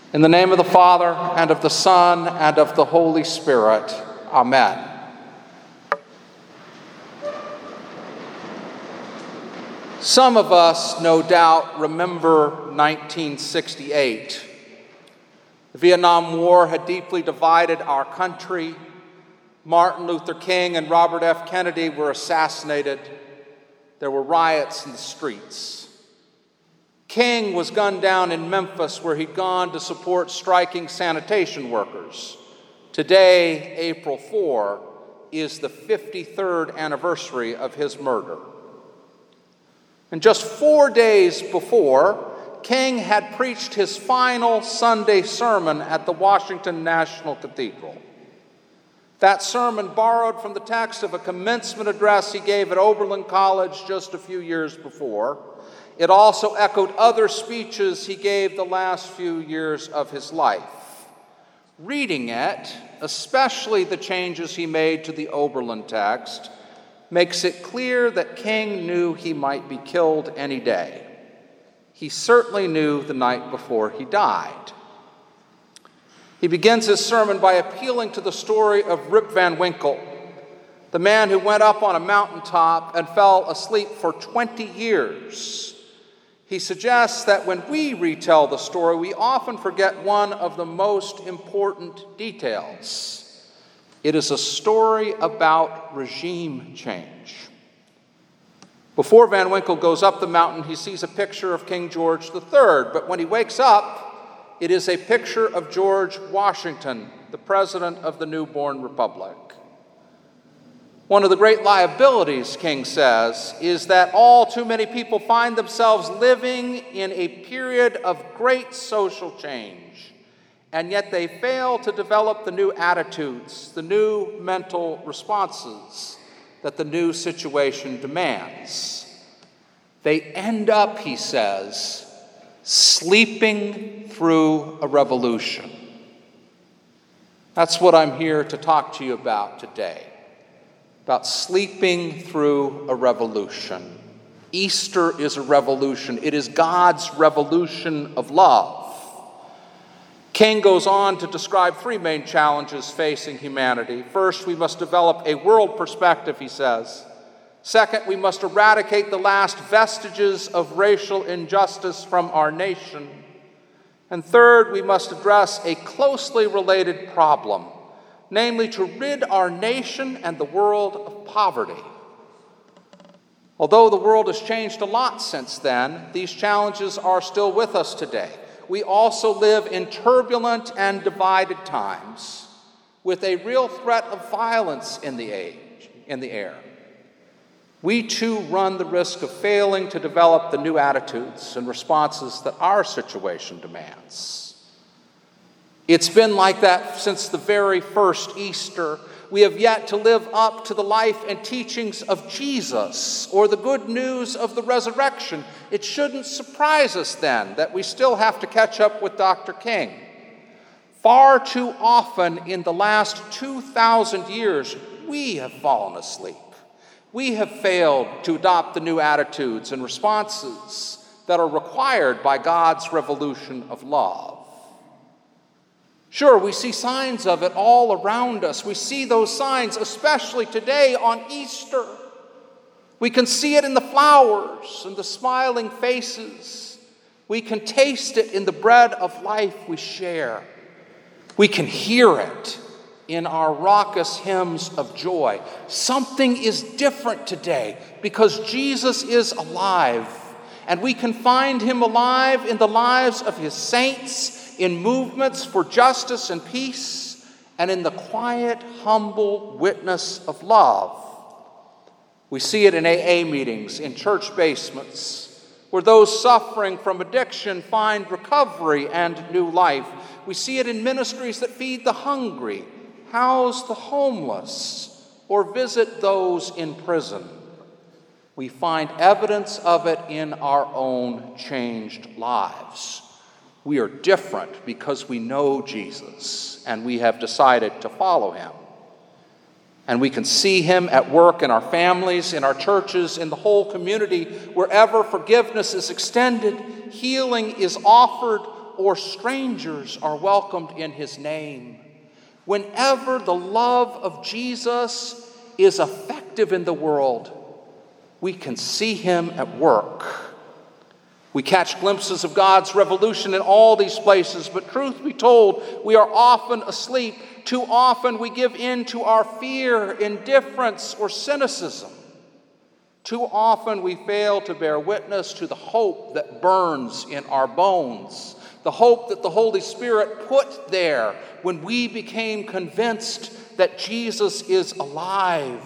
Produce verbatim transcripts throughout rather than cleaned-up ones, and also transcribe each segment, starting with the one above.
In the name of the Father, and of the Son, and of the Holy Spirit. Amen. Some of us, no doubt, remember nineteen sixty-eight. The Vietnam War had deeply divided our country. Martin Luther King and Robert F. Kennedy were assassinated. There were riots in the streets. King was gunned down in Memphis, where he'd gone to support striking sanitation workers. Today, April fourth, is the fifty-third anniversary of his murder. And just four days before, King had preached his final Sunday sermon at the Washington National Cathedral. That sermon borrowed from the text of a commencement address he gave at Oberlin College just a few years before. It also echoed other speeches he gave the last few years of his life. Reading it, especially the changes he made to the Oberlin text, makes it clear that King knew he might be killed any day. He certainly knew the night before he died. He begins his sermon by appealing to the story of Rip Van Winkle, the man who went up on a mountaintop and fell asleep for twenty years. He suggests that when we retell the story, we often forget one of the most important details. It is a story about regime change. Before Van Winkle goes up the mountain, he sees a picture of King George the Third, but when he wakes up, it is a picture of George Washington, the president of the newborn republic. One of the great liabilities, King says, is that all too many people find themselves living in a period of great social change, and yet they fail to develop the new attitudes, the new mental responses that the new situation demands. They end up, he says, sleeping through a revolution. That's what I'm here to talk to you about today. About sleeping through a revolution. Easter is a revolution. It is God's revolution of love. King goes on to describe three main challenges facing humanity. First, we must develop a world perspective, he says. Second, we must eradicate the last vestiges of racial injustice from our nation. And third, we must address a closely related problem, namely to rid our nation and the world of poverty. Although the world has changed a lot since then, these challenges are still with us today. We also live in turbulent and divided times with a real threat of violence in the age, in the air. We too run the risk of failing to develop the new attitudes and responses that our situation demands. It's been like that since the very first Easter. We have yet to live up to the life and teachings of Jesus or the good news of the resurrection. It shouldn't surprise us then that we still have to catch up with Doctor King. Far too often in the last two thousand years, we have fallen asleep. We have failed to adopt the new attitudes and responses that are required by God's revolution of love. Sure, we see signs of it all around us. We see those signs, especially today on Easter. We can see it in the flowers and the smiling faces. We can taste it in the bread of life we share. We can hear it in our raucous hymns of joy. Something is different today because Jesus is alive, and we can find him alive in the lives of his saints, in movements for justice and peace, and in the quiet, humble witness of love. We see it in A A meetings, in church basements, where those suffering from addiction find recovery and new life. We see it in ministries that feed the hungry, house the homeless, or visit those in prison. We find evidence of it in our own changed lives. We are different because we know Jesus and we have decided to follow him. And we can see him at work in our families, in our churches, in the whole community. Wherever forgiveness is extended, healing is offered, or strangers are welcomed in his name. Whenever the love of Jesus is effective in the world, we can see him at work. We catch glimpses of God's revolution in all these places, but truth be told, we are often asleep. Too often we give in to our fear, indifference, or cynicism. Too often we fail to bear witness to the hope that burns in our bones, the hope that the Holy Spirit put there when we became convinced that Jesus is alive.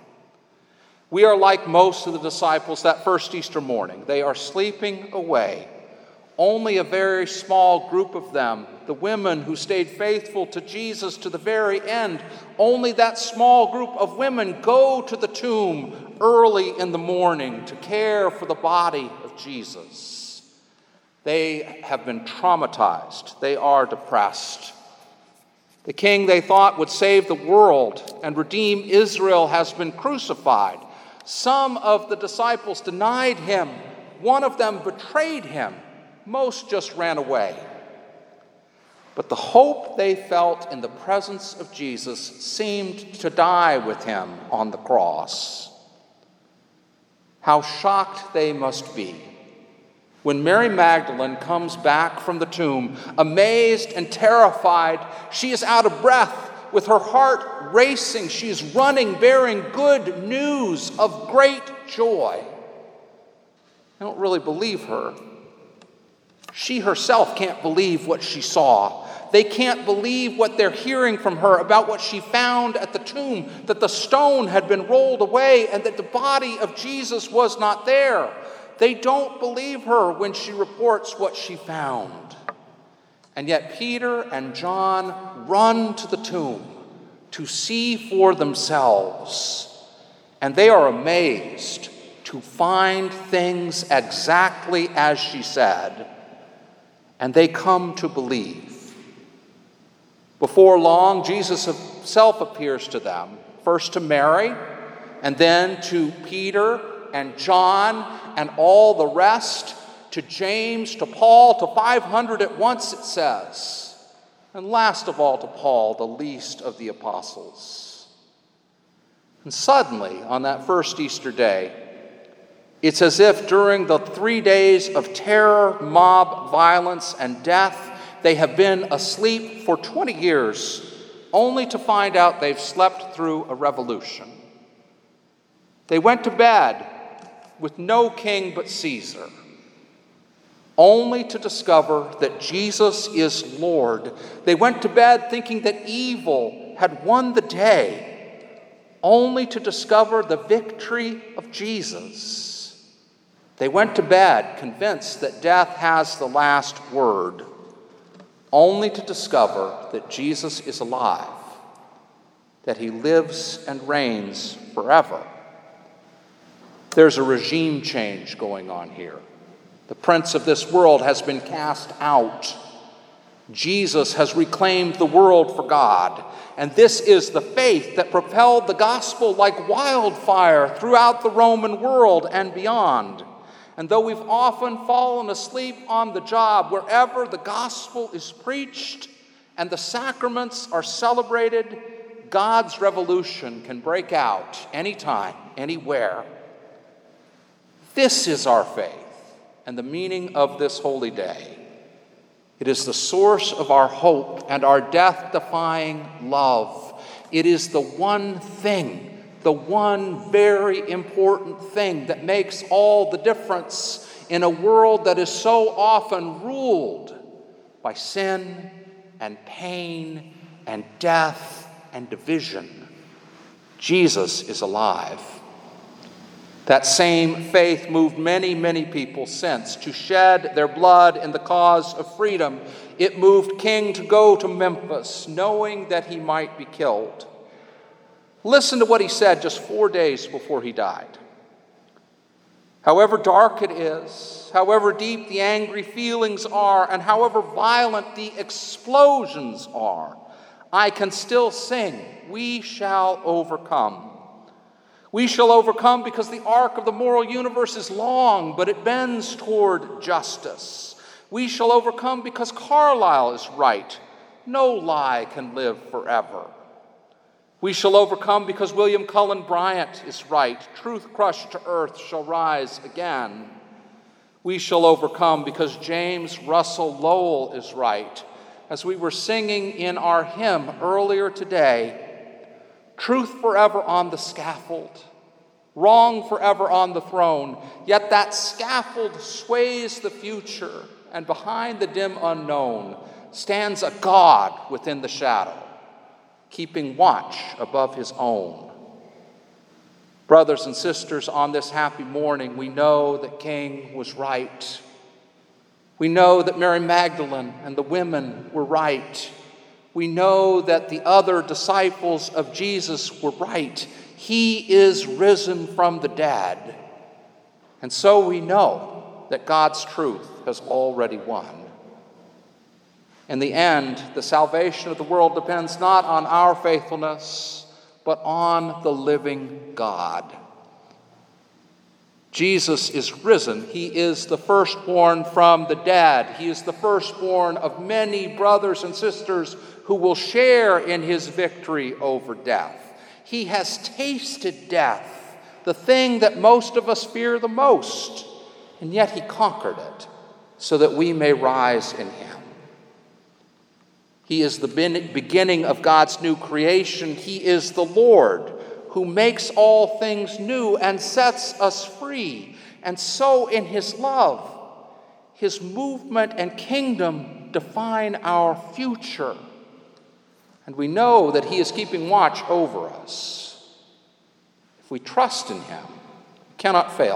We are like most of the disciples that first Easter morning. They are sleeping away. Only a very small group of them, the women who stayed faithful to Jesus to the very end, only that small group of women go to the tomb early in the morning to care for the body of Jesus. They have been traumatized. They are depressed. The king they thought would save the world and redeem Israel has been crucified. Some of the disciples denied him. One of them betrayed him. Most just ran away. But the hope they felt in the presence of Jesus seemed to die with him on the cross. How shocked they must be when Mary Magdalene comes back from the tomb, amazed and terrified. She is out of breath, with her heart racing. She is running, bearing good news of great joy. I don't really believe her. She herself can't believe what she saw. They can't believe what they're hearing from her about what she found at the tomb, that the stone had been rolled away and that the body of Jesus was not there. They don't believe her when she reports what she found. And yet Peter and John run to the tomb to see for themselves. And they are amazed to find things exactly as she said. And they come to believe. Before long, Jesus himself appears to them, first to Mary, and then to Peter and John and all the rest, to James, to Paul, to five hundred at once, it says. And last of all to Paul, the least of the apostles. And suddenly, on that first Easter day, it's as if during the three days of terror, mob violence, and death, they have been asleep for twenty years, only to find out they've slept through a revolution. They went to bed with no king but Caesar, only to discover that Jesus is Lord. They went to bed thinking that evil had won the day, only to discover the victory of Jesus. They went to bed convinced that death has the last word, only to discover that Jesus is alive, that he lives and reigns forever. There's a regime change going on here. The prince of this world has been cast out. Jesus has reclaimed the world for God. And this is the faith that propelled the gospel like wildfire throughout the Roman world and beyond. And though we've often fallen asleep on the job, wherever the gospel is preached and the sacraments are celebrated, God's revolution can break out anytime, anywhere. This is our faith and the meaning of this holy day. It is the source of our hope and our death-defying love. It is the one thing, the one very important thing that makes all the difference in a world that is so often ruled by sin and pain and death and division. Jesus is alive. That same faith moved many, many people since to shed their blood in the cause of freedom. It moved King to go to Memphis, knowing that he might be killed. Listen to what he said just four days before he died. However dark it is, however deep the angry feelings are, and however violent the explosions are, I can still sing, "We shall overcome." We shall overcome because the arc of the moral universe is long, but it bends toward justice. We shall overcome because Carlyle is right. No lie can live forever. We shall overcome because William Cullen Bryant is right. Truth crushed to earth shall rise again. We shall overcome because James Russell Lowell is right. As we were singing in our hymn earlier today, truth forever on the scaffold, wrong forever on the throne, yet that scaffold sways the future, and behind the dim unknown stands a God within the shadow, keeping watch above his own. Brothers and sisters, on this happy morning, we know that King was right. We know that Mary Magdalene and the women were right. We know that the other disciples of Jesus were right. He is risen from the dead. And so we know that God's truth has already won. In the end, the salvation of the world depends not on our faithfulness, but on the living God. Jesus is risen. He is the firstborn from the dead. He is the firstborn of many brothers and sisters who will share in his victory over death. He has tasted death, the thing that most of us fear the most, and yet he conquered it so that we may rise in him. He is the beginning of God's new creation. He is the Lord who makes all things new and sets us free. And so in his love, his movement and kingdom define our future. And we know that he is keeping watch over us. If we trust in him, we cannot fail.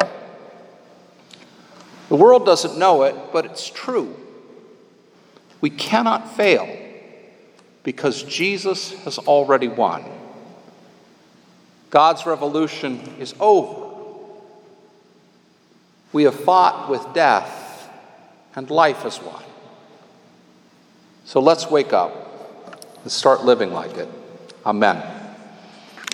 The world doesn't know it, but it's true. We cannot fail because Jesus has already won. God's revolution is over. We have fought with death, and life has won. So let's wake up and start living like it. Amen.